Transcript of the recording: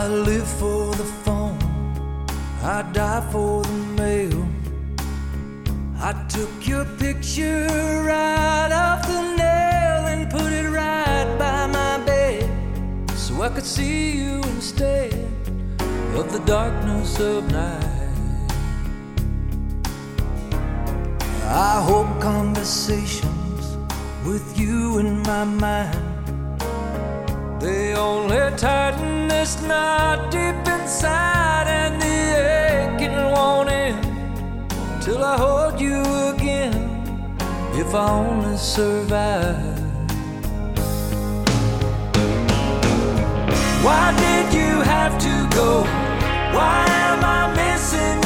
live for the phone, I die for the mail. I took your picture right off the nail and put it right by my bed, so I could see you instead of the darkness of night. I hope conversations with you in my mind, they only tighten this knot deep inside, and the aching won't end till I hold you again, if I only survive. Why did you have to go? Why